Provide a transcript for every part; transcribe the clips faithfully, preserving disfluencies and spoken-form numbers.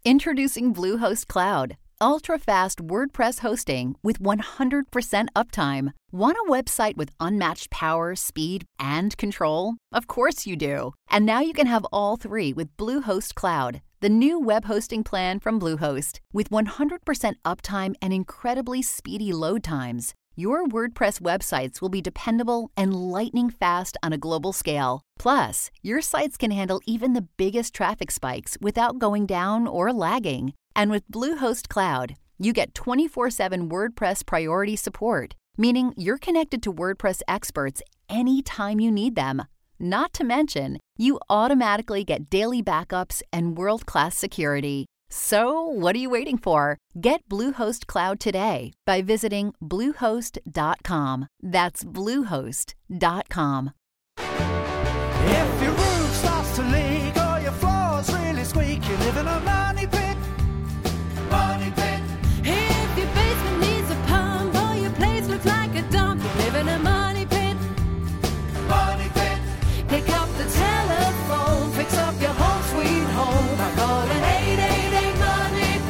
Introducing Bluehost Cloud, ultra-fast WordPress hosting with one hundred percent uptime. Want a website with unmatched power, speed, and control? Of course you do. And now you can have all three with Bluehost Cloud, the new web hosting plan from Bluehost. With one hundred percent uptime and incredibly speedy load times, your WordPress websites will be dependable and lightning fast on a global scale. Plus, your sites can handle even the biggest traffic spikes without going down or lagging. And with Bluehost Cloud, you get twenty-four seven WordPress priority support, meaning you're connected to WordPress experts anytime you need them. Not to mention, you automatically get daily backups and world-class security. So, what are you waiting for? Get Bluehost Cloud today by visiting bluehost dot com. That's bluehost dot com. If your roof starts to leak or your floor's really squeak, you live in a money pit. Money pit. If your basement needs a pump or your place looks like a dump, you live in a money pit. Money pit. Pick up the telephone, fix up your home sweet home by calling eight eight eight money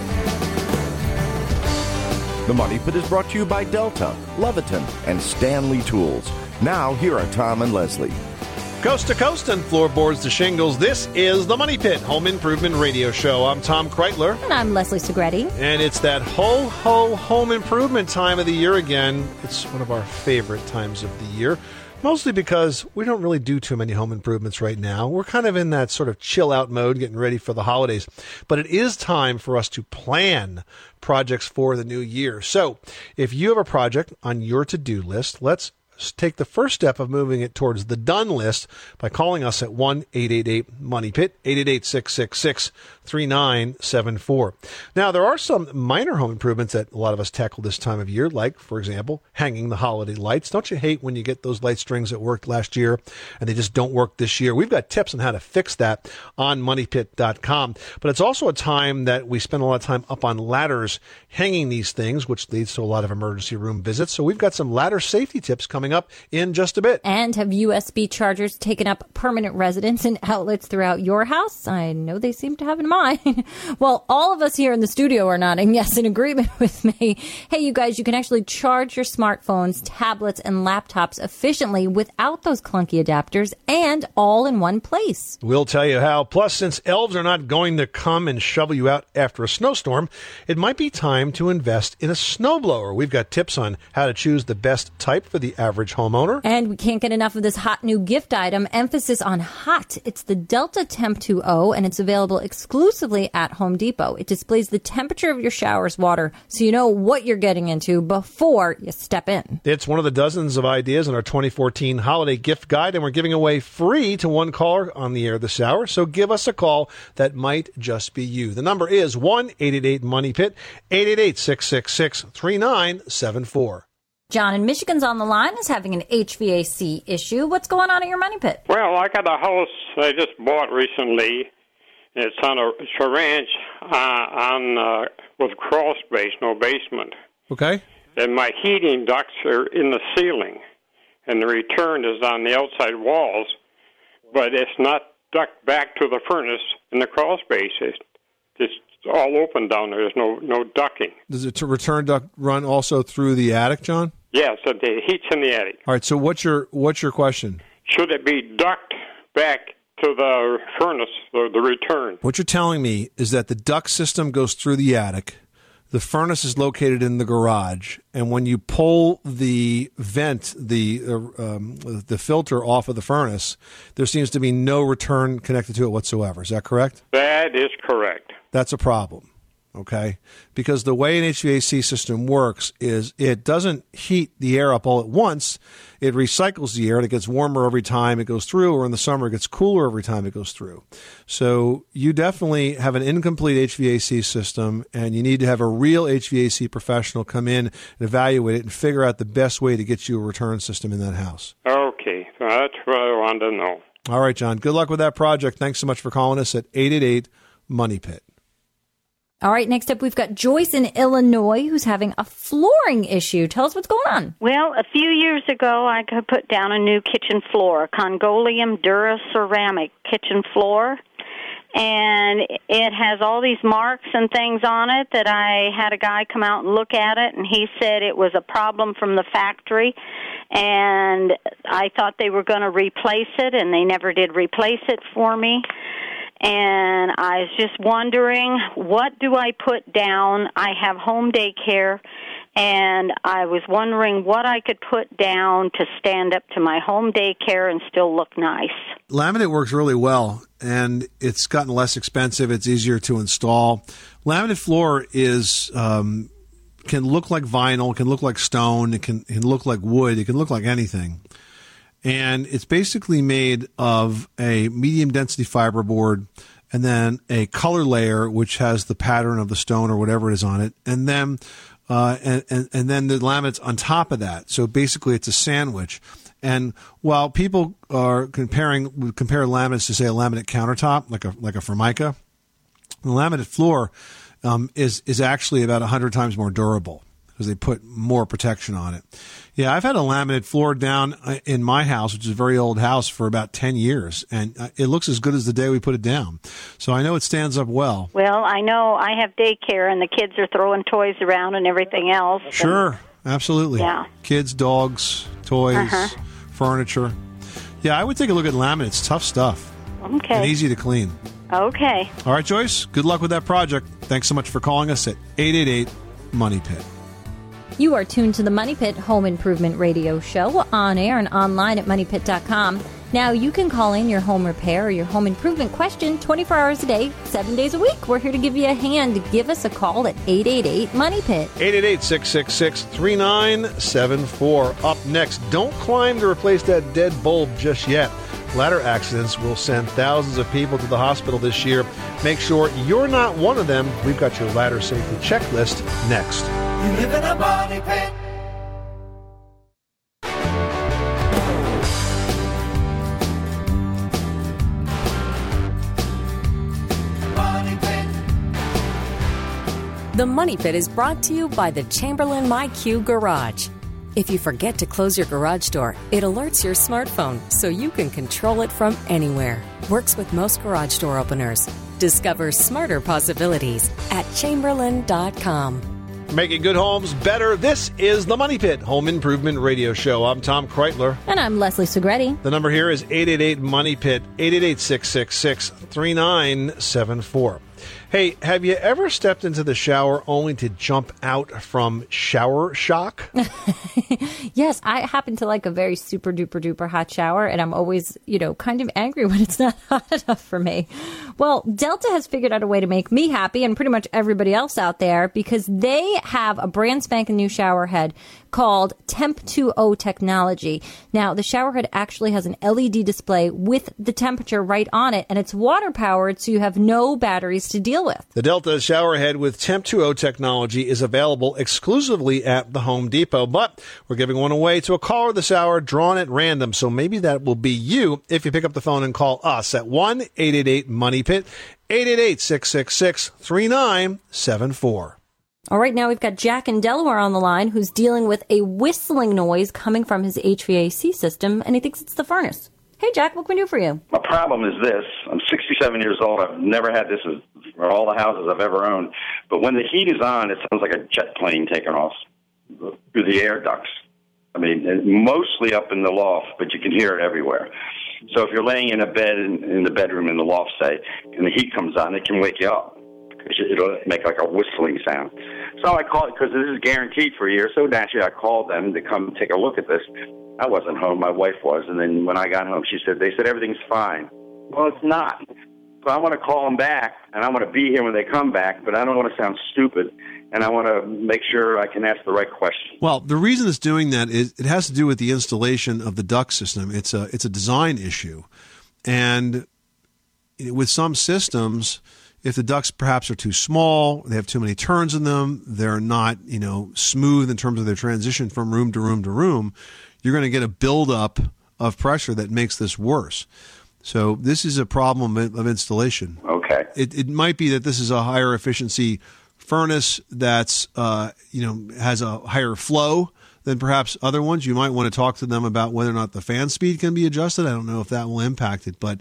pit. The Money Pit is brought to you by Delta, Leviton, and Stanley Tools. Now, here are Tom and Leslie. Coast to coast and floorboards to shingles, this is the Money Pit Home Improvement Radio Show. I'm Tom Kreitler. And I'm Leslie Segretti. And it's that ho-ho home improvement time of the year again. It's one of our favorite times of the year, mostly because we don't really do too many home improvements right now. We're kind of in that sort of chill-out mode, getting ready for the holidays. But it is time for us to plan projects for the new year. So if you have a project on your to-do list, let's take the first step of moving it towards the done list by calling us at one eight eight eight money pit, eight eight eight, six six six, three nine seven four. Now, there are some minor home improvements that a lot of us tackle this time of year, like, for example, hanging the holiday lights. Don't you hate when you get those light strings that worked last year and they just don't work this year? We've got tips on how to fix that on money pit dot com. But it's also a time that we spend a lot of time up on ladders hanging these things, which leads to a lot of emergency room visits. So we've got some ladder safety tips coming up in just a bit. And have U S B chargers taken up permanent residence and outlets throughout your house? I know they seem to have in mind. Well, all of us here in the studio are nodding yes in agreement with me. Hey, you guys, you can actually charge your smartphones, tablets, and laptops efficiently without those clunky adapters and all in one place. We'll tell you how. Plus, since elves are not going to come and shovel you out after a snowstorm, it might be time to invest in a snowblower. We've got tips on how to choose the best type for the average homeowner. And we can't get enough of this hot new gift item. Emphasis on hot. It's the Delta Temp two oh, and it's available exclusively at Home Depot. It displays the temperature of your shower's water so you know what you're getting into before you step in. It's one of the dozens of ideas in our twenty fourteen holiday gift guide, and we're giving away free to one caller on the air this hour. So give us a call. That might just be you. The number is one eight eight eight money pit, eight eight eight, six six six, three nine seven four. John in Michigan's on the line, is having an H V A C issue. What's going on at your money pit? Well, I got a house I just bought recently. It's on a, it's a ranch uh, on uh, with crawl space, no basement. Okay. And my heating ducts are in the ceiling, and the return is on the outside walls, but it's not duct back to the furnace in the crawl space. It's, it's all open down there. There's no no ducting. Does the return duct run also through the attic, John? Yes, yeah, so the heat's in the attic. All right, so what's your what's your question? Should it be duct back to the furnace, the, the return? What you're telling me is that the duct system goes through the attic, the furnace is located in the garage, and when you pull the vent, the uh, um, the filter off of the furnace, there seems to be no return connected to it whatsoever. Is that correct? That is correct. That's a problem. Okay, because the way an H V A C system works is it doesn't heat the air up all at once. It recycles the air and it gets warmer every time it goes through, or in the summer it gets cooler every time it goes through. So you definitely have an incomplete H V A C system, and you need to have a real H V A C professional come in and evaluate it and figure out the best way to get you a return system in that house. Okay, so that's what I wanted to know. All right, John. Good luck with that project. Thanks so much for calling us at eight eight eight money pit. All right, next up, we've got Joyce in Illinois who's having a flooring issue. Tell us what's going on. Well, a few years ago, I put down a new kitchen floor, a Congolium Dura ceramic kitchen floor. and it has all these marks and things on it that I had a guy come out and look at it, and he said it was a problem from the factory, and I thought they were going to replace it, and they never did replace it for me. And I was just wondering, what do I put down? I have home daycare, and I was wondering what I could put down to stand up to my home daycare and still look nice. Laminate works really well, and it's gotten less expensive. It's easier to install. Laminate floor is um, can look like vinyl, can look like stone, it can, it can look like wood, it can look like anything. And it's basically made of a medium density fiberboard and then a color layer which has the pattern of the stone or whatever it is on it, and then uh, and, and and then the laminate's on top of that. So basically, it's a sandwich. And while people are comparing compare laminates to say a laminate countertop, like a like a Formica, the laminate floor um, is is actually about a hundred times more durable, because they put more protection on it. Yeah, I've had a laminate floor down in my house, which is a very old house, for about ten years, and it looks as good as the day we put it down. So I know it stands up well. Well, I know I have daycare, and the kids are throwing toys around and everything else. Sure, absolutely. Yeah. Kids, dogs, toys, uh-huh. furniture. Yeah, I would take a look at laminate. It's tough stuff. Okay. And easy to clean. Okay. All right, Joyce, good luck with that project. Thanks so much for calling us at eight eight eight, money pit. You are tuned to the Money Pit Home Improvement Radio Show, on air and online at money pit dot com. Now, you can call in your home repair or your home improvement question twenty-four hours a day, seven days a week. We're here to give you a hand. Give us a call at eight eight eight, money pit. eight eight eight, six six six, three nine seven four. Up next, don't climb to replace that dead bulb just yet. Ladder accidents will send thousands of people to the hospital this year. Make sure you're not one of them. We've got your ladder safety checklist next. You live in a money pit. Money pit. The Money Pit is brought to you by the Chamberlain MyQ Garage. If you forget to close your garage door, it alerts your smartphone so you can control it from anywhere. Works with most garage door openers. Discover smarter possibilities at chamberlain dot com. Making good homes better. This is the Money Pit Home Improvement Radio Show. I'm Tom Kreitler. And I'm Leslie Segretti. The number here is eight eight eight, money pit, eight eight eight, six six six, three nine seven four. Hey, have you ever stepped into the shower only to jump out from shower shock? Yes, I happen to like a very super duper duper hot shower, and I'm always, you know, kind of angry when it's not hot enough for me. Well, Delta has figured out a way to make me happy, and pretty much everybody else out there, because they have a brand spanking new shower head called Temp two O technology. Now, the shower head actually has an L E D display with the temperature right on it, and it's water powered, so you have no batteries to deal with. The Delta shower head with Temp two O technology is available exclusively at the Home Depot, but we're giving one away to a caller this hour drawn at random, so maybe that will be you if you pick up the phone and call us at one eight eight eight, money pit, eight eight eight, six six six, three nine seven four. All right, now we've got Jack in Delaware on the line, who's dealing with a whistling noise coming from his H V A C system, and he thinks it's the furnace. Hey, Jack, what can we do for you? My problem is this. I'm sixty-seven years old. I've never had this for all the houses I've ever owned. But when the heat is on, it sounds like a jet plane taking off through the air ducts. I mean, mostly up in the loft, but you can hear it everywhere. So if you're laying in a bed in, in the bedroom in the loft, say, and the heat comes on, it can wake you up. It'll make like a whistling sound. So I called, because this is guaranteed for a year, so naturally I called them to come take a look at this. I wasn't home, my wife was, and then when I got home, she said, they said everything's fine. Well, it's not. So I want to call them back, and I want to be here when they come back, but I don't want to sound stupid, and I want to make sure I can ask the right question. Well, the reason it's doing that is it has to do with the installation of the duct system. It's a, it's a design issue. And with some systems, if the ducts perhaps are too small, they have too many turns in them, they're not, you know, smooth in terms of their transition from room to room to room, you're going to get a buildup of pressure that makes this worse. So this is a problem of installation. Okay. It, it might be that this is a higher efficiency furnace that's, uh, you know, has a higher flow than perhaps other ones. You might want to talk to them about whether or not the fan speed can be adjusted. I don't know if that will impact it, but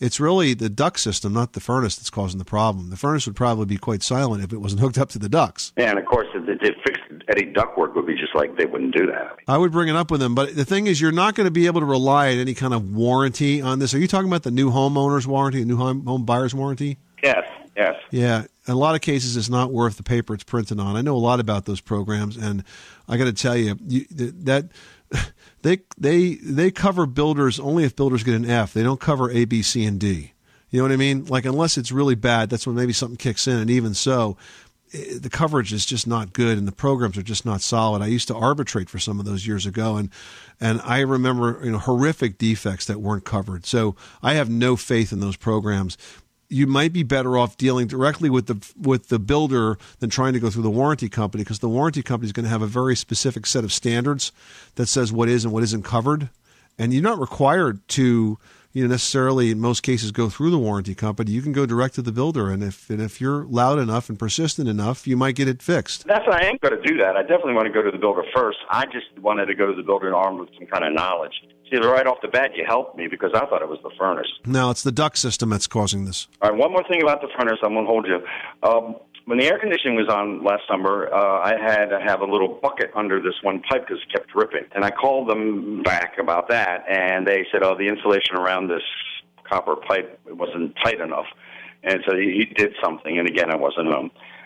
it's really the duct system, not the furnace, that's causing the problem. The furnace would probably be quite silent if it wasn't hooked up to the ducts. Yeah, and of course, if they fixed any ductwork would be just like they wouldn't do that. I would bring it up with them, but the thing is, you're not going to be able to rely on any kind of warranty on this. Are you talking about the new homeowner's warranty, a new home, home buyer's warranty? Yes, yes. Yeah, in a lot of cases, it's not worth the paper it's printed on. I know a lot about those programs, and I got to tell you, you that they they they cover builders only if builders get an F. They don't cover A, B, C, and D. You know what I mean? Like, unless it's really bad, that's when maybe something kicks in, and even so, the coverage is just not good, and the programs are just not solid. I used to arbitrate for some of those years ago, and and I remember, you know, horrific defects that weren't covered. So I have no faith in those programs. You might be better off dealing directly with the with the builder than trying to go through the warranty company, because the warranty company is going to have a very specific set of standards that says what is and what isn't covered, and you're not required to, you know, necessarily in most cases go through the warranty company. You can go direct to the builder, and if and if you're loud enough and persistent enough, you might get it fixed. That's what I am going to do that. I definitely want to go to the builder first. I just wanted to go to the builder armed with some kind of knowledge. See, right off the bat, you helped me because I thought it was the furnace. No, it's the duct system that's causing this. All right, one more thing about the furnace. I won't hold you. Um, when the air conditioning was on last summer, uh, I had to have a little bucket under this one pipe because it kept dripping. And I called them back about that, and they said, oh, the insulation around this copper pipe wasn't tight enough. And so he, he did something, and again, I wasn't home,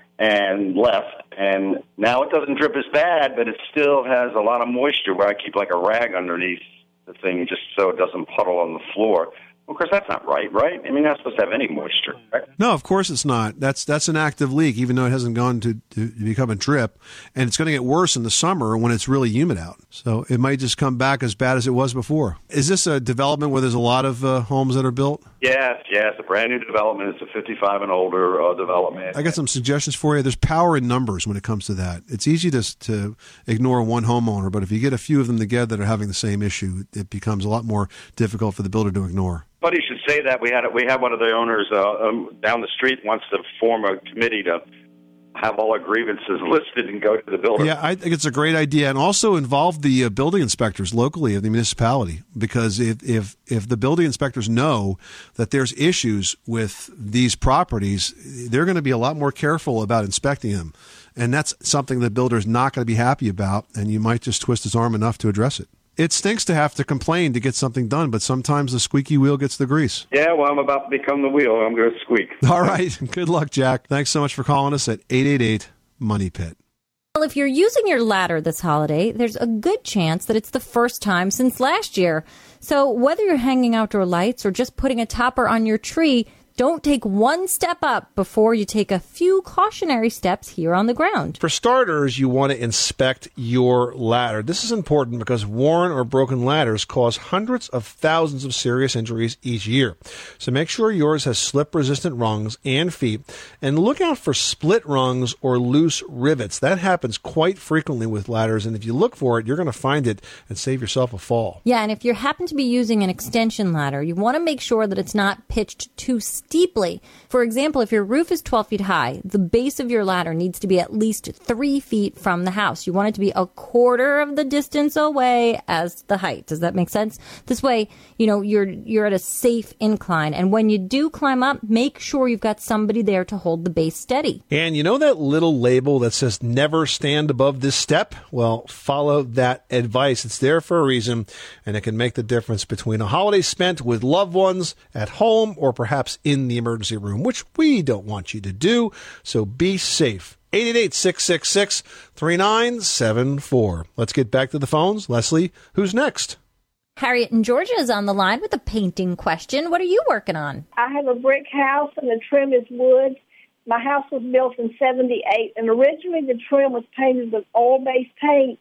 and left. And now it doesn't drip as bad, but it still has a lot of moisture where I keep like a rag underneath the thing just so it doesn't puddle on the floor. Of course, that's not right, right? I mean, that's supposed to have any moisture, right? No, of course it's not. That's that's an active leak, even though it hasn't gone to, to become a drip. And it's going to get worse in the summer when it's really humid out. So it might just come back as bad as it was before. Is this a development where there's a lot of uh, homes that are built? Yes, yes. A brand new development. It's a fifty-five and older uh, development. I got some suggestions for you. There's power in numbers when it comes to that. It's easy to, to ignore one homeowner, but if you get a few of them together that are having the same issue, it becomes a lot more difficult for the builder to ignore. Funny you should say that. We had we had one of the owners uh, um, down the street wants to form a committee to have all our grievances listed and go to the builder. Yeah, I think it's a great idea, and also involve the uh, building inspectors locally of the municipality, because if, if if the building inspectors know that there's issues with these properties, they're going to be a lot more careful about inspecting them, and that's something the builder's not going to be happy about, and you might just twist his arm enough to address it. It stinks to have to complain to get something done, but sometimes the squeaky wheel gets the grease. Yeah, well, I'm about to become the wheel. I'm going to squeak. All right. Good luck, Jack. Thanks so much for calling us at eight eight eight, money pit. Well, if you're using your ladder this holiday, there's a good chance that it's the first time since last year. So whether you're hanging outdoor lights or just putting a topper on your tree, don't take one step up before you take a few cautionary steps here on the ground. For starters, you want to inspect your ladder. This is important because worn or broken ladders cause hundreds of thousands of serious injuries each year. So make sure yours has slip-resistant rungs and feet, and look out for split rungs or loose rivets. That happens quite frequently with ladders, and if you look for it, you're going to find it and save yourself a fall. Yeah, and if you happen to be using an extension ladder, you want to make sure that it's not pitched too steeply. For example, if your roof is twelve feet high, the base of your ladder needs to be at least three feet from the house. You want it to be a quarter of the distance away as the height. Does that make sense? This way, you know, you're you're at a safe incline. And when you do climb up, make sure you've got somebody there to hold the base steady. And you know that little label that says never stand above this step? Well, follow that advice. It's there for a reason, and it can make the difference between a holiday spent with loved ones at home or perhaps in the emergency room, which we don't want you to do. So be safe. eight eight eight, six six six, three nine seven four. Let's get back to the phones. Leslie, who's next? Harriet in Georgia is on the line with a painting question. What are you working on? I have a brick house and the trim is wood. My house was built in seventy-eight, and originally the trim was painted with oil-based paint,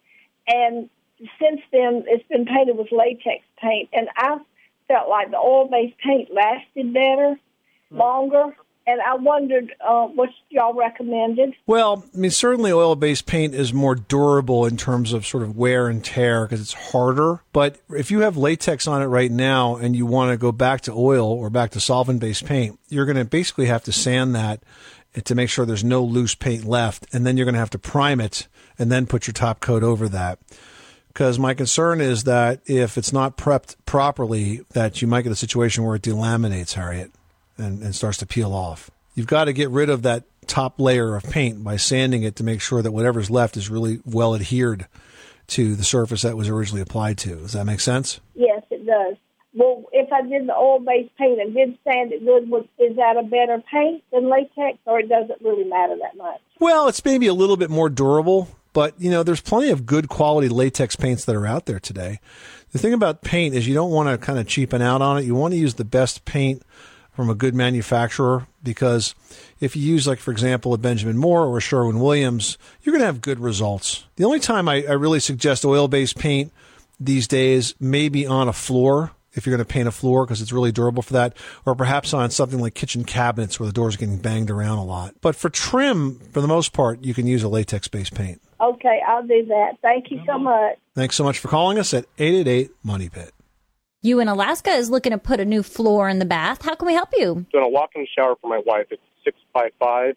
and since then it's been painted with latex paint, and I felt like the oil-based paint lasted better, longer, and I wondered uh, what y'all recommended. Well, I mean, certainly oil-based paint is more durable in terms of sort of wear and tear because it's harder. But if you have latex on it right now and you want to go back to oil or back to solvent-based paint, you're going to basically have to sand that to make sure there's no loose paint left, and then you're going to have to prime it and then put your top coat over that. because my concern is that if it's not prepped properly, that you might get a situation where it delaminates, Harriet, and, and starts to peel off. You've got to get rid of that top layer of paint by sanding it to make sure that whatever's left is really well adhered to the surface that was originally applied to. Does that make sense? Yes, it does. Well, if I did the oil-based paint and did sand it good, would, is that a better paint than latex, or it doesn't really matter that much? Well, it's maybe a little bit more durable, but, you know, there's plenty of good quality latex paints that are out there today. The thing about paint is you don't want to kind of cheapen out on it. You want to use the best paint from a good manufacturer, because if you use, like, for example, a Benjamin Moore or a Sherwin-Williams, you're going to have good results. The only time I, I really suggest oil-based paint these days may be on a floor, if you're going to paint a floor, because it's really durable for that, or perhaps on something like kitchen cabinets where the doors are getting banged around a lot. But for trim, for the most part, you can use a latex-based paint. Okay, I'll do that. Thank you so much. Thanks so much for calling us at eight eight eight, MONEY PIT. You in Alaska is looking to put a new floor in the bath. How can we help you? Doing a walk-in shower for my wife. It's six by five,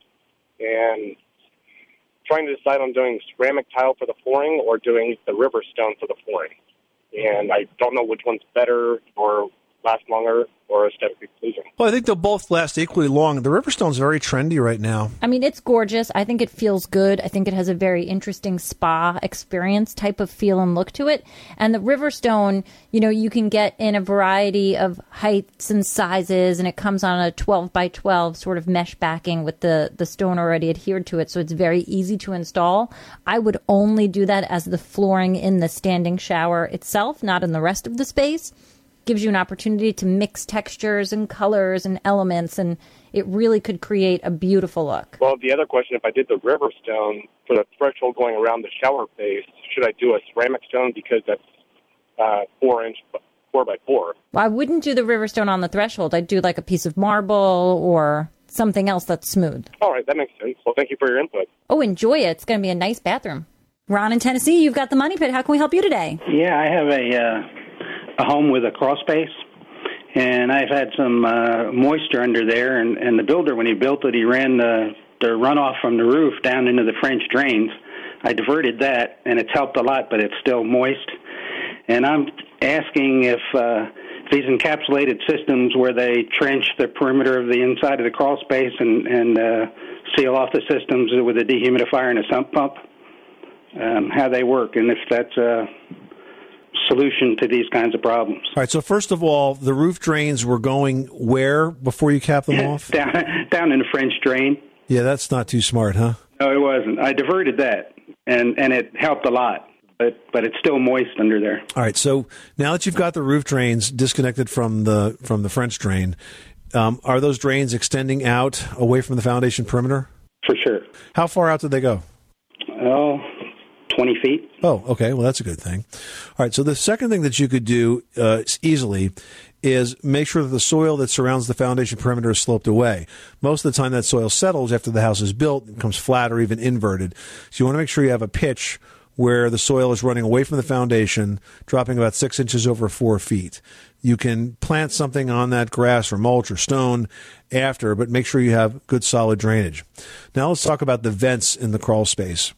and trying to decide on doing ceramic tile for the flooring or doing the river stone for the flooring. And I don't know which one's better or last longer or aesthetically pleasing. Well, I think they'll both last equally long. The Riverstone's very trendy right now. I mean, it's gorgeous. I think it feels good. I think it has a very interesting spa experience type of feel and look to it. And the Riverstone, you know, you can get in a variety of heights and sizes, and it comes on a twelve by twelve sort of mesh backing with the, the stone already adhered to it, so it's very easy to install. I would only do that as the flooring in the standing shower itself, not in the rest of the space. Gives you an opportunity to mix textures and colors and elements, and it really could create a beautiful look. Well, the other question, if I did the river stone for the threshold going around the shower base, should I do a ceramic stone because that's uh, four inch, four by four? Well, I wouldn't do the Riverstone on the threshold. I'd do like a piece of marble or something else that's smooth. All right, that makes sense. Well, thank you for your input. Oh, enjoy it. It's going to be a nice bathroom. Ron in Tennessee, you've got the Money Pit. How can we help you today? Yeah, I have a... Uh... a home with a crawl space, and I've had some uh, moisture under there, and, and the builder, when he built it, he ran the, the runoff from the roof down into the French drains. I diverted that, and it's helped a lot, but it's still moist. And I'm asking if uh, these encapsulated systems where they trench the perimeter of the inside of the crawl space and, and uh, seal off the systems with a dehumidifier and a sump pump, um, how they work, and if that's a solution to these kinds of problems. All right, so first of all, the roof drains were going where before you capped them off? down, down in the French drain. Yeah, that's not too smart, huh? No, it wasn't. I diverted that, and, and it helped a lot, but but it's still moist under there. All right, so now that you've got the roof drains disconnected from the from the French drain, um, are those drains extending out away from the foundation perimeter? For sure. How far out did they go? Oh, twenty feet. Oh, okay. Well, that's a good thing. All right. So the second thing that you could do uh, easily is make sure that the soil that surrounds the foundation perimeter is sloped away. Most of the time that soil settles after the house is built and becomes flat or even inverted. So you want to make sure you have a pitch where the soil is running away from the foundation, dropping about six inches over four feet. You can plant something on that grass or mulch or stone after, but make sure you have good solid drainage. Now let's talk about the vents in the crawl space.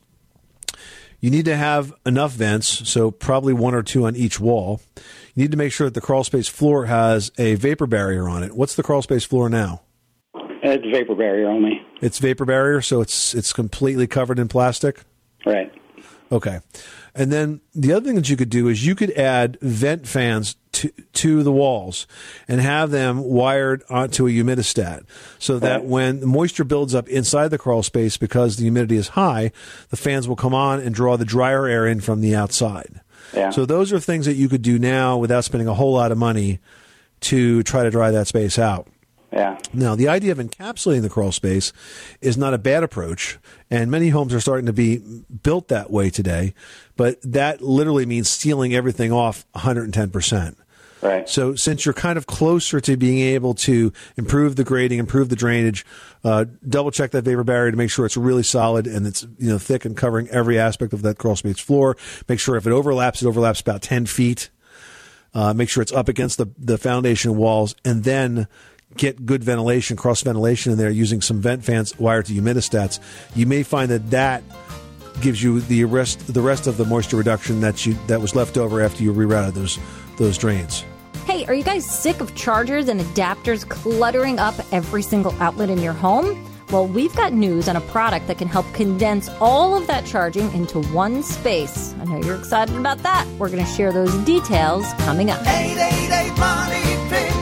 You need to have enough vents, so probably one or two on each wall. You need to make sure that the crawl space floor has a vapor barrier on it. What's the crawl space floor now? It's vapor barrier only. It's vapor barrier, so it's it's completely covered in plastic? Right. Okay. And then the other thing that you could do is you could add vent fans to, to the walls and have them wired onto a humidistat so that when the moisture builds up inside the crawl space because the humidity is high, the fans will come on and draw the drier air in from the outside. Yeah. So those are things that you could do now without spending a whole lot of money to try to dry that space out. Yeah. Now, the idea of encapsulating the crawl space is not a bad approach, and many homes are starting to be built that way today, but that literally means sealing everything off one hundred ten percent. Right. So since you're kind of closer to being able to improve the grading, improve the drainage, uh, double check that vapor barrier to make sure it's really solid and it's, you know, thick and covering every aspect of that crawl space floor. Make sure if it overlaps, it overlaps about ten feet. Uh, make sure it's up against the, the foundation walls, and then get good ventilation, cross ventilation in there using some vent fans wired to humidistats. You may find that that gives you the rest the rest of the moisture reduction that you that was left over after you rerouted those those drains. Hey, are you guys sick of chargers and adapters cluttering up every single outlet in your home? Well, we've got news on a product that can help condense all of that charging into one space. I know you're excited about that. We're going to share those details coming up. eight eight eight Money Pit.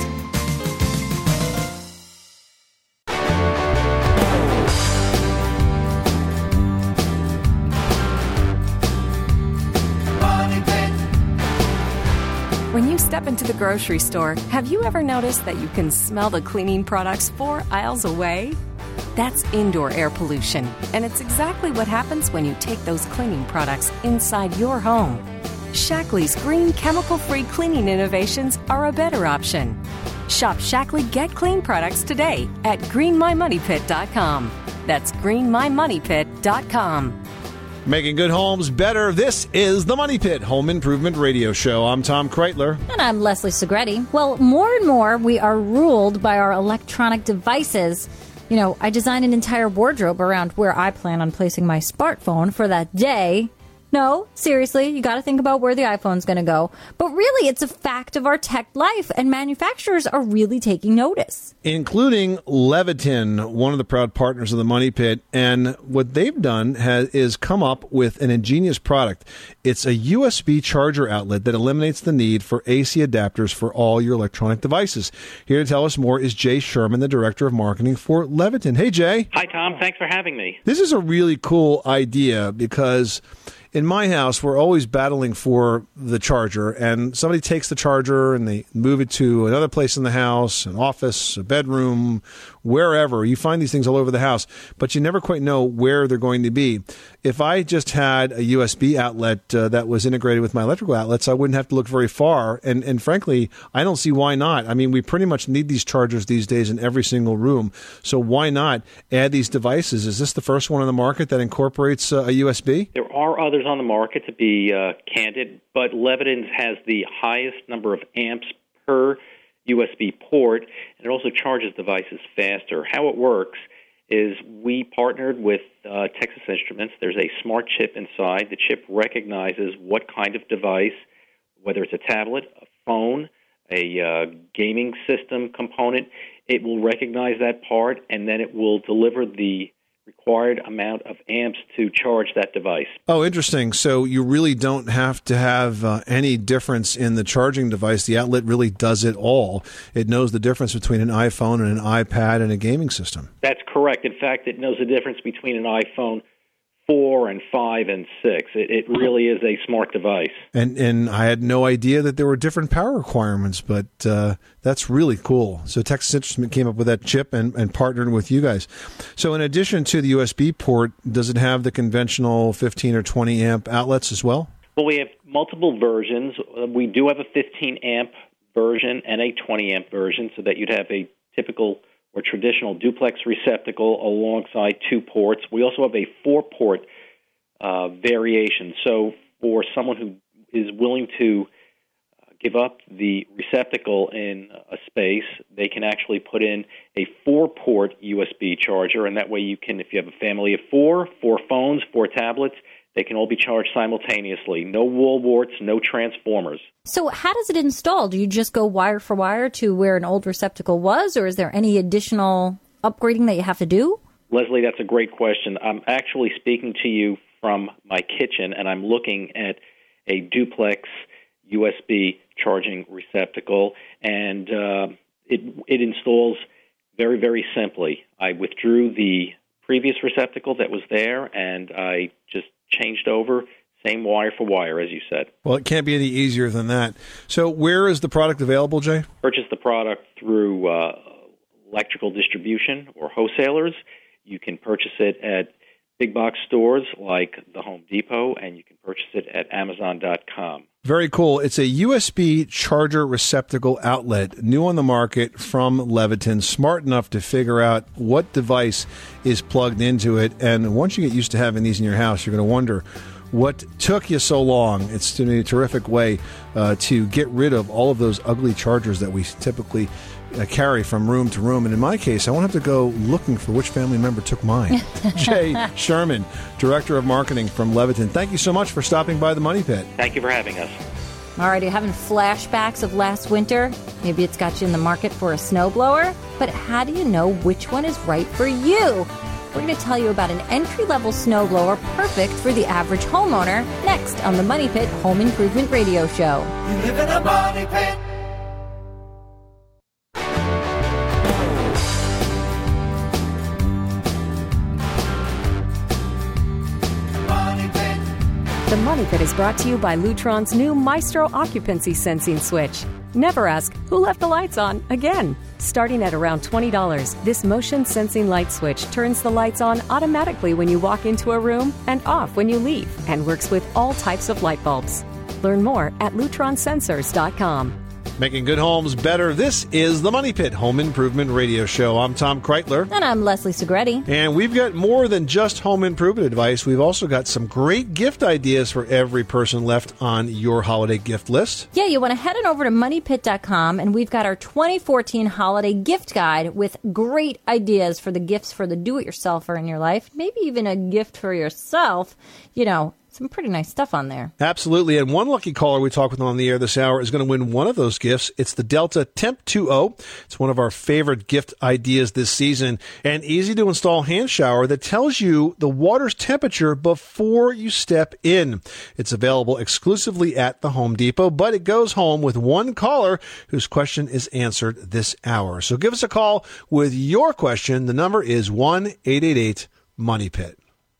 Money Pit. When you step into the grocery store, have you ever noticed that you can smell the cleaning products four aisles away? That's indoor air pollution, and it's exactly what happens when you take those cleaning products inside your home. Shackley's green chemical-free cleaning innovations are a better option. Shop Shackley Get Clean products today at green my money pit dot com. That's green my money pit dot com. Making good homes better. This is the Money Pit Home Improvement Radio Show. I'm Tom Kreitler. And I'm Leslie Segretti. Well, more and more we are ruled by our electronic devices. You know, I designed an entire wardrobe around where I plan on placing my smartphone for that day. No, seriously, you got to think about where the iPhone's going to go. But really, it's a fact of our tech life, and manufacturers are really taking notice. Including Leviton, one of the proud partners of the Money Pit. And what they've done has, is come up with an ingenious product. It's a U S B charger outlet that eliminates the need for A C adapters for all your electronic devices. Here to tell us more is Jay Sherman, the Director of Marketing for Leviton. Hey, Jay. Hi, Tom. Thanks for having me. This is a really cool idea because in my house, we're always battling for the charger, and somebody takes the charger and they move it to another place in the house, an office, a bedroom, wherever. You find these things all over the house, but you never quite know where they're going to be. If I just had a U S B outlet uh, that was integrated with my electrical outlets, I wouldn't have to look very far, and, and frankly, I don't see why not. I mean, we pretty much need these chargers these days in every single room, so why not add these devices? Is this the first one on the market that incorporates uh, a U S B? There are others on the market, to be uh, candid, but Leviton's has the highest number of amps per U S B port, and it also charges devices faster. How it works is we partnered with uh, Texas Instruments. There's a smart chip inside. The chip recognizes what kind of device, whether it's a tablet, a phone, a uh, gaming system component. It will recognize that part, and then it will deliver the required amount of amps to charge that device. Oh, interesting. So you really don't have to have uh, any difference in the charging device. The outlet really does it all. It knows the difference between an iPhone and an iPad and a gaming system. That's correct. In fact, it knows the difference between an iPhone four and five and six. It, it really is a smart device. And and I had no idea that there were different power requirements, but uh, that's really cool. So Texas Instruments came up with that chip and, and partnered with you guys. So in addition to the U S B port, does it have the conventional fifteen or twenty amp outlets as well? Well, we have multiple versions. We do have a fifteen amp version and a twenty amp version, so that you'd have a typical or traditional duplex receptacle alongside two ports. We also have a four-port uh, variation. So for someone who is willing to uh, give up the receptacle in a space, they can actually put in a four-port U S B charger, and that way you can, if you have a family of four, four phones, four tablets, they can all be charged simultaneously. No wall warts, no transformers. So how does it install? Do you just go wire for wire to where an old receptacle was, or is there any additional upgrading that you have to do? Leslie, that's a great question. I'm actually speaking to you from my kitchen, and I'm looking at a duplex U S B charging receptacle, and uh, it, it installs very, very simply. I withdrew the previous receptacle that was there, and I just changed over, same wire for wire, as you said. Well, it can't be any easier than that. So where is the product available, Jay? Purchase the product through uh, electrical distribution or wholesalers. You can purchase it at big box stores like the Home Depot, and you can purchase it at amazon dot com. Very cool. It's a U S B charger receptacle outlet, new on the market from Leviton, smart enough to figure out what device is plugged into it. And once you get used to having these in your house, you're going to wonder what took you so long. It's a terrific way uh, to get rid of all of those ugly chargers that we typically uh, carry from room to room. And in my case, I won't have to go looking for which family member took mine. Jay Sherman, Director of Marketing from Leviton. Thank you so much for stopping by the Money Pit. Thank you for having us. All right, are you having flashbacks of last winter? Maybe it's got you in the market for a snowblower? But how do you know which one is right for you? We're going to tell you about an entry-level snowblower perfect for the average homeowner next on the Money Pit Home Improvement Radio Show. You live in a money pit. The Money Pit is brought to you by Lutron's new Maestro occupancy sensing switch. Never ask, who left the lights on again? Starting at around twenty dollars, this motion sensing light switch turns the lights on automatically when you walk into a room and off when you leave, and works with all types of light bulbs. Learn more at lutron sensors dot com. Making good homes better. This is the Money Pit Home Improvement Radio Show. I'm Tom Kreitler. And I'm Leslie Segretti. And we've got more than just home improvement advice. We've also got some great gift ideas for every person left on your holiday gift list. Yeah, you want to head on over to money pit dot com, and we've got our twenty fourteen holiday gift guide with great ideas for the gifts for the do-it-yourselfer in your life. Maybe even a gift for yourself. You know, some pretty nice stuff on there. Absolutely. And one lucky caller we talk with on the air this hour is going to win one of those gifts. It's the Delta Temp two oh. It's one of our favorite gift ideas this season. An easy to install hand shower that tells you the water's temperature before you step in. It's available exclusively at the Home Depot, but it goes home with one caller whose question is answered this hour. So give us a call with your question. The number is one eight eight eight money pit.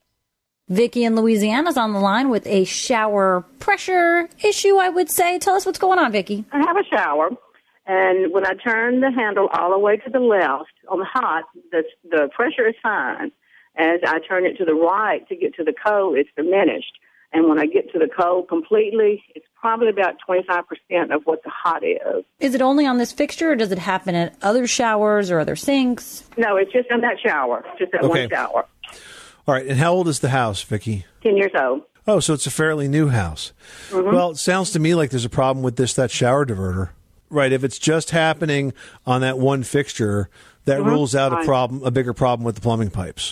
Vicki in Louisiana is on the line with a shower pressure issue, I would say. Tell us what's going on, Vicki. I have a shower, and when I turn the handle all the way to the left on the hot, the, the pressure is fine. As I turn it to the right to get to the cold, it's diminished. And when I get to the cold completely, it's probably about twenty-five percent of what the hot is. Is it only on this fixture, or does it happen at other showers or other sinks? No, it's just in that shower, just that Okay. one shower. All right. And how old is the house, Vicki? Ten years old. Oh, so it's a fairly new house. Mhm. Well, it sounds to me like there's a problem with this, that shower diverter. Right. If it's just happening on that one fixture, that Mhm. rules out a Fine. problem, a bigger problem with the plumbing pipes.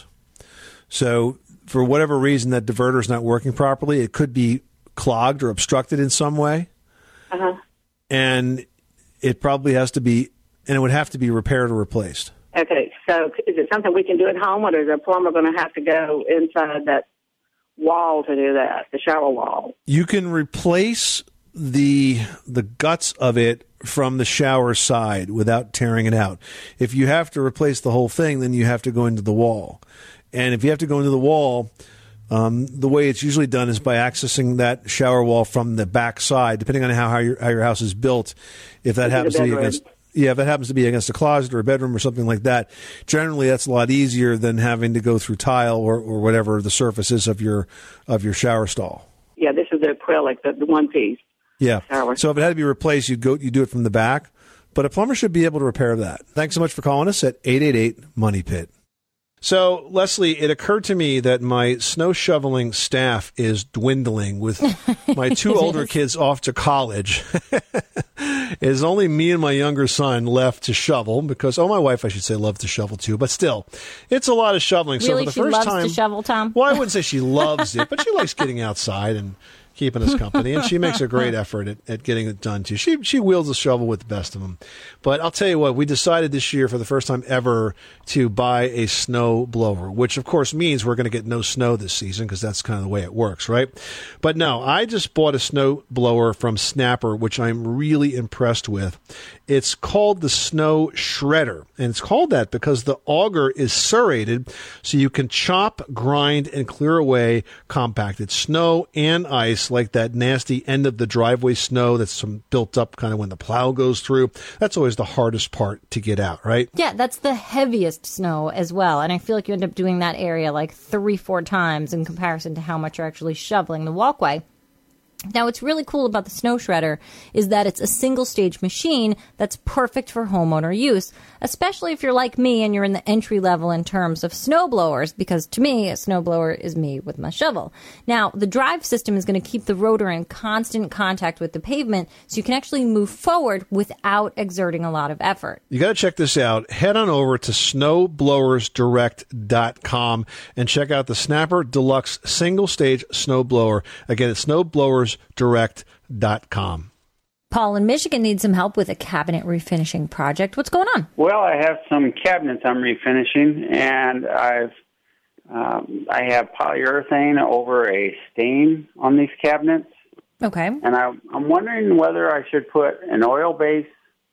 So for whatever reason, that diverter is not working properly. It could be clogged or obstructed in some way. Uh-huh. And it probably has to be, and it would have to be repaired or replaced. Okay, so is it something we can do at home, or is a plumber going to have to go inside that wall to do that, the shower wall? You can replace the the guts of it from the shower side without tearing it out. If you have to replace the whole thing, then you have to go into the wall. And if you have to go into the wall, um, the way it's usually done is by accessing that shower wall from the back side, depending on how, how, your, how your house is built. If that Into happens the to be bedroom. against... Yeah, if that happens to be against a closet or a bedroom or something like that, generally that's a lot easier than having to go through tile or, or whatever the surface is of your of your shower stall. Yeah, this is the acrylic, the, the one piece. Yeah. Shower. So if it had to be replaced, you'd go you do it from the back, but a plumber should be able to repair that. Thanks so much for calling us at eight eight eight money pit. So, Leslie, it occurred to me that my snow shoveling staff is dwindling with my two older kids off to college. It's only me and my younger son left to shovel because, oh, my wife, I should say, loves to shovel too. But still, it's a lot of shoveling. Really, so for the she first loves time, to shovel, Tom? Well, I wouldn't say she loves it, but she likes getting outside and keeping us company, and she makes a great effort at, at getting it done too. She she wields a shovel with the best of them. But I'll tell you what, we decided this year for the first time ever to buy a snow blower, which of course means we're going to get no snow this season because that's kind of the way it works, right? But no, I just bought a snow blower from Snapper, which I'm really impressed with. It's called the Snow Shredder, and it's called that because the auger is serrated, so you can chop, grind, and clear away compacted snow and ice, like that nasty end of the driveway snow that's some built up kind of when the plow goes through. That's always the hardest part to get out, right? Yeah, that's the heaviest snow as well. And I feel like you end up doing that area like three, four times in comparison to how much you're actually shoveling the walkway. Now, what's really cool about the Snow Shredder is that it's a single-stage machine that's perfect for homeowner use, especially if you're like me and you're in the entry level in terms of snow blowers, because to me, a snowblower is me with my shovel. Now, the drive system is going to keep the rotor in constant contact with the pavement, so you can actually move forward without exerting a lot of effort. You got to check this out. Head on over to snow blowers direct dot com and check out the Snapper Deluxe single-stage snowblower. Again, it's snow blowers direct dot com. Paul in Michigan needs some help with a cabinet refinishing project. What's going on? Well, I have some cabinets I'm refinishing, and I've um, I have polyurethane over a stain on these cabinets. Okay. And I, I'm wondering whether I should put an oil-based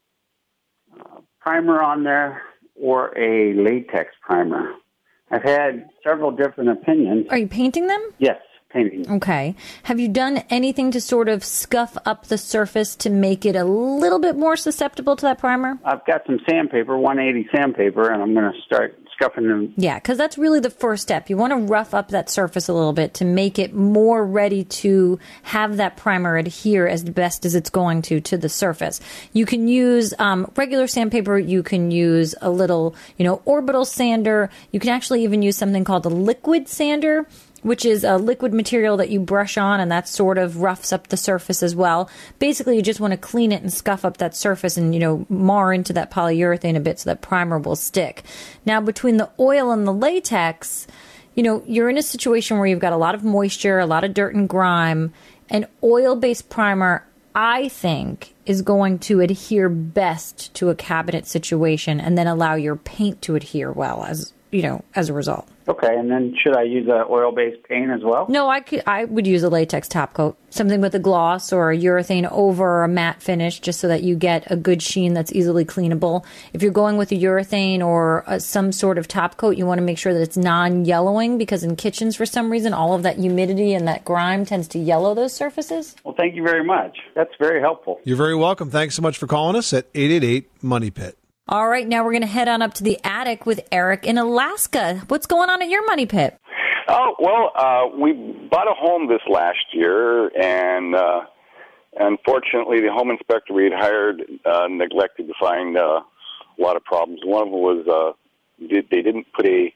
uh, primer on there or a latex primer. I've had several different opinions. Are you painting them? Yes. Painting. Okay. Have you done anything to sort of scuff up the surface to make it a little bit more susceptible to that primer? I've got some sandpaper, one eighty sandpaper, and I'm going to start scuffing them. Yeah, because that's really the first step. You want to rough up that surface a little bit to make it more ready to have that primer adhere as best as it's going to to the surface. You can use um, regular sandpaper. You can use a little, you know, orbital sander. You can actually even use something called a liquid sander, which is a liquid material that you brush on, and that sort of roughs up the surface as well. Basically, you just want to clean it and scuff up that surface and, you know, mar into that polyurethane a bit so that primer will stick. Now, between the oil and the latex, you know, you're in a situation where you've got a lot of moisture, a lot of dirt and grime. An oil-based primer, I think, is going to adhere best to a cabinet situation and then allow your paint to adhere well as, you know, as a result. Okay, and then should I use a oil-based paint as well? No, I could. I would use a latex top coat, something with a gloss or a urethane over a matte finish, just so that you get a good sheen that's easily cleanable. If you're going with a urethane or a, some sort of top coat, you want to make sure that it's non-yellowing, because in kitchens, for some reason, all of that humidity and that grime tends to yellow those surfaces. Well, thank you very much. That's very helpful. You're very welcome. Thanks so much for calling us at eight eight eight money pit. All right, now we're going to head on up to the attic with Eric in Alaska. What's going on at your money pit? Oh, well, uh, we bought a home this last year, and uh, unfortunately the home inspector we had hired uh, neglected to find uh, a lot of problems. One of them was uh, did, they didn't put a,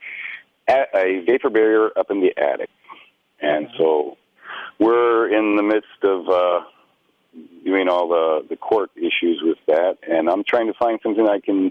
a vapor barrier up in the attic. And so we're in the midst of uh, doing all the, the court issues with that, and I'm trying to find something I can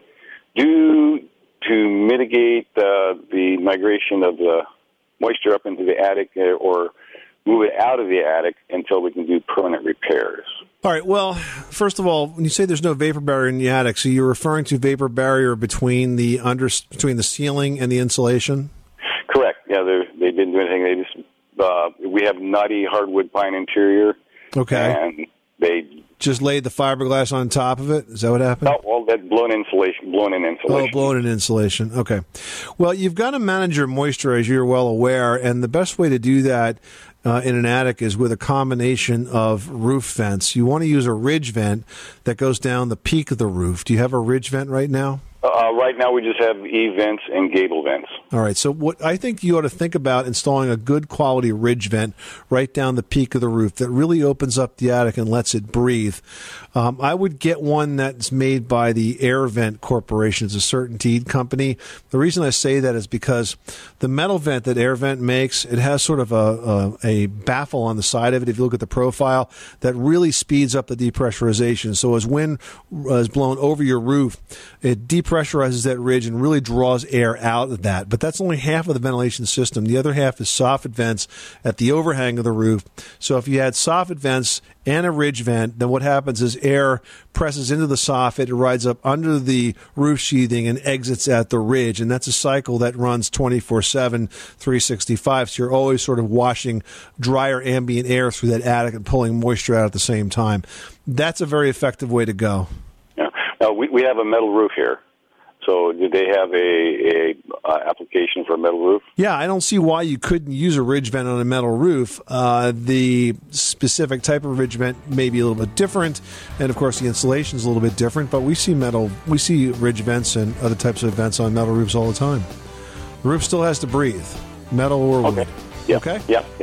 do to mitigate uh, the migration of the moisture up into the attic, or move it out of the attic until we can do permanent repairs. All right. Well, first of all, when you say there's no vapor barrier in the attic, so you're referring to vapor barrier between the under between the ceiling and the insulation? Correct. Yeah, they didn't do anything. They just uh, we have nutty hardwood pine interior. Okay. And they just laid the fiberglass on top of it? Is that what happened? Oh, well, that blown insulation, blown in insulation. Oh, blown in insulation. Okay. Well, you've got to manage your moisture, as you're well aware, and the best way to do that uh, in an attic is with a combination of roof vents. You want to use a ridge vent that goes down the peak of the roof. Do you have a ridge vent right now? Uh, right now, we just have E-vents and gable vents. All right. So what I think you ought to think about installing a good quality ridge vent right down the peak of the roof that really opens up the attic and lets it breathe. Um, I would get one that's made by the Air Vent Corporation. It's a CertainTeed company. The reason I say that is because the metal vent that Air Vent makes, it has sort of a, a, a baffle on the side of it, if you look at the profile, that really speeds up the depressurization. So as wind is blown over your roof, it depressurizes that ridge and really draws air out of that. But that's only half of the ventilation system. The other half is soffit vents at the overhang of the roof. So if you had soffit vents and a ridge vent, then what happens is air presses into the soffit, it rides up under the roof sheathing and exits at the ridge. And that's a cycle that runs twenty-four seven, three sixty-five. So you're always sort of washing drier ambient air through that attic and pulling moisture out at the same time. That's a very effective way to go. Yeah. Now, we, we have a metal roof here. So did they have a, a uh, application for a metal roof? Yeah, I don't see why you couldn't use a ridge vent on a metal roof. Uh, the specific type of ridge vent may be a little bit different, and of course the insulation is a little bit different. But we see metal, we see ridge vents and other types of vents on metal roofs all the time. The roof still has to breathe, metal or wood. Okay. Yep. Okay. Yep. Yep.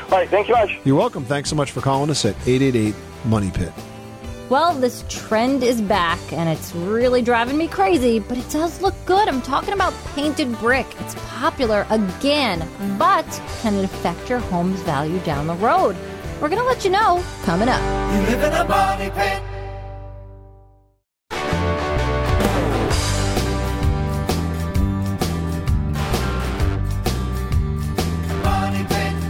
All right, thank you much. You're welcome. Thanks so much for calling us at eight eight eight money pit. Well, this trend is back, and it's really driving me crazy, but it does look good. I'm talking about painted brick. It's popular again, but can it affect your home's value down the road? We're going to let you know coming up. You live in a money pit. Money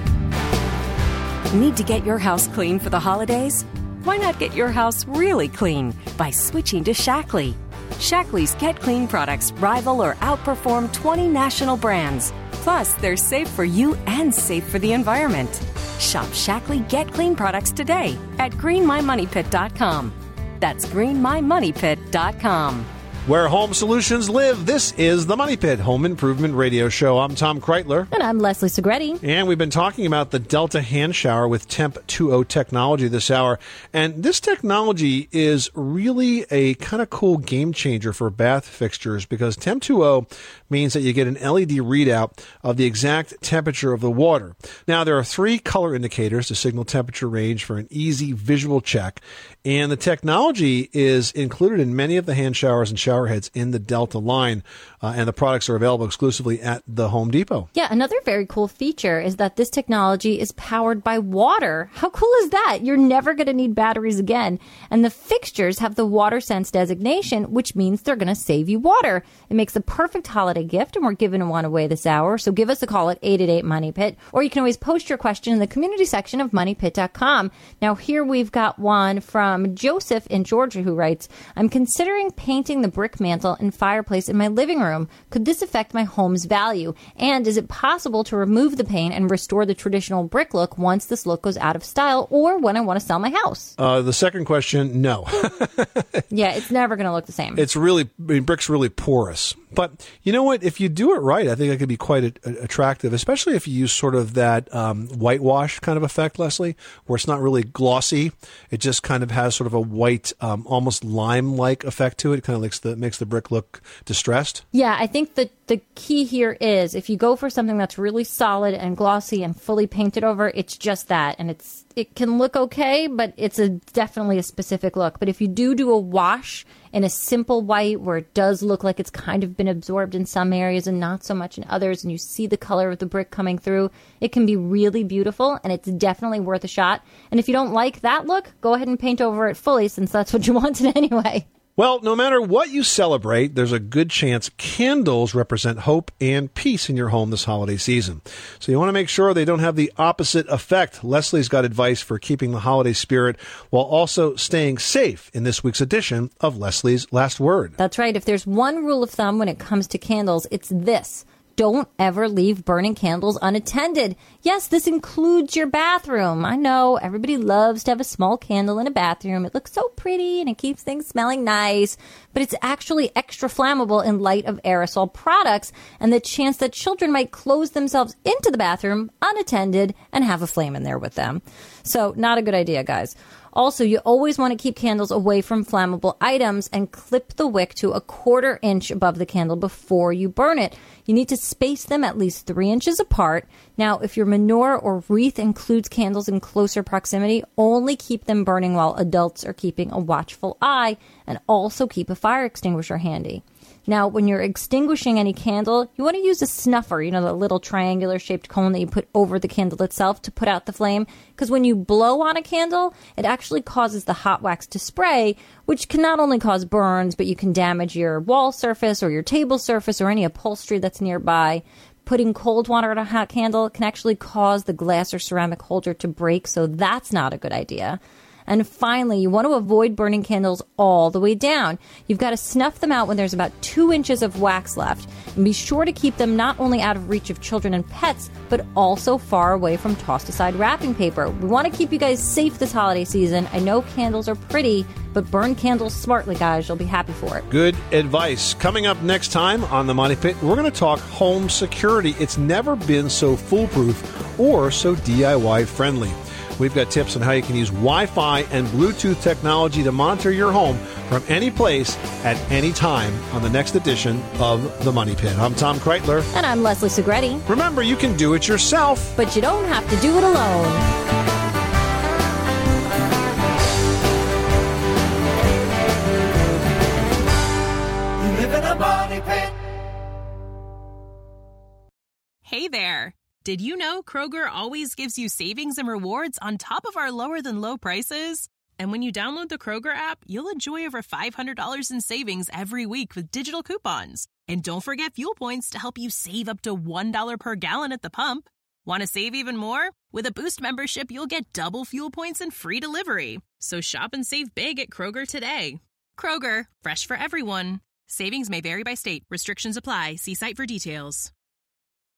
pit. Need to get your house clean for the holidays? Why not get your house really clean by switching to Shackley? Shackley's Get Clean products rival or outperform twenty national brands. Plus, they're safe for you and safe for the environment. Shop Shackley Get Clean products today at green my money pit dot com. That's green my money pit dot com. Where home solutions live, this is the Money Pit Home Improvement Radio Show. I'm Tom Kreitler. And I'm Leslie Segretti. And we've been talking about the Delta hand shower with Temp two point oh technology this hour. And this technology is really a kind of cool game changer for bath fixtures because Temp two point oh means that you get an L E D readout of the exact temperature of the water. Now, there are three color indicators to signal temperature range for an easy visual check. And the technology is included in many of the hand showers and shower heads in the Delta line, uh, and the products are available exclusively at the Home Depot. Yeah, another very cool feature is that this technology is powered by water. How cool is that? You're never going to need batteries again. And the fixtures have the WaterSense designation, which means they're going to save you water. It makes a perfect holiday gift, and we're giving one away this hour. So give us a call at eight eight eight money pit, or you can always post your question in the community section of money pit dot com. Now, here we've got one from Joseph in Georgia who writes, I'm considering painting the brick mantle and fireplace in my living room. Could this affect my home's value? And is it possible to remove the paint and restore the traditional brick look once this look goes out of style or when I want to sell my house? Uh, the second question, no. Yeah, it's never going to look the same. It's really, I mean, brick's really porous. But you know what? If you do it right, I think it could be quite a, a, attractive, especially if you use sort of that um, whitewash kind of effect, Leslie, where it's not really glossy. It just kind of has sort of a white, um, almost lime-like effect to it. It kind of makes the, makes the brick look distressed. Yeah, I think that the key here is if you go for something that's really solid and glossy and fully painted over, it's just that. And it's it can look okay, but it's a definitely a specific look. But if you do do a wash in a simple white where it does look like it's kind of been absorbed in some areas and not so much in others, and you see the color of the brick coming through, it can be really beautiful, and it's definitely worth a shot. And if you don't like that look, go ahead and paint over it fully, since that's what you wanted anyway. Well, no matter what you celebrate, there's a good chance candles represent hope and peace in your home this holiday season. So you want to make sure they don't have the opposite effect. Leslie's got advice for keeping the holiday spirit while also staying safe in this week's edition of Leslie's Last Word. That's right. If there's one rule of thumb when it comes to candles, it's this. Don't ever leave burning candles unattended. Yes, this includes your bathroom. I know everybody loves to have a small candle in a bathroom. It looks so pretty and it keeps things smelling nice, but it's actually extra flammable in light of aerosol products and the chance that children might close themselves into the bathroom unattended and have a flame in there with them. So not a good idea, guys. Also, you always want to keep candles away from flammable items and clip the wick to a quarter inch above the candle before you burn it. You need to space them at least three inches apart. Now, if your menorah or wreath includes candles in closer proximity, only keep them burning while adults are keeping a watchful eye, and also keep a fire extinguisher handy. Now, when you're extinguishing any candle, you want to use a snuffer, you know, the little triangular shaped cone that you put over the candle itself to put out the flame. Because when you blow on a candle, it actually causes the hot wax to spray, which can not only cause burns, but you can damage your wall surface or your table surface or any upholstery that's nearby. Putting cold water on a hot candle can actually cause the glass or ceramic holder to break, so that's not a good idea. And finally, you want to avoid burning candles all the way down. You've got to snuff them out when there's about two inches of wax left. And be sure to keep them not only out of reach of children and pets, but also far away from tossed-aside wrapping paper. We want to keep you guys safe this holiday season. I know candles are pretty, but burn candles smartly, guys. You'll be happy for it. Good advice. Coming up next time on The Money Pit, we're going to talk home security. It's never been so foolproof or so D I Y friendly. We've got tips on how you can use Wi-Fi and Bluetooth technology to monitor your home from any place at any time on the next edition of The Money Pit. I'm Tom Kreitler. And I'm Leslie Segretti. Remember, you can do it yourself, but you don't have to do it alone. Money Pit. Hey there! Did you know Kroger always gives you savings and rewards on top of our lower-than-low prices? And when you download the Kroger app, you'll enjoy over five hundred dollars in savings every week with digital coupons. And don't forget fuel points to help you save up to one dollar per gallon at the pump. Want to save even more? With a Boost membership, you'll get double fuel points and free delivery. So shop and save big at Kroger today. Kroger, fresh for everyone. Savings may vary by state. Restrictions apply. See site for details.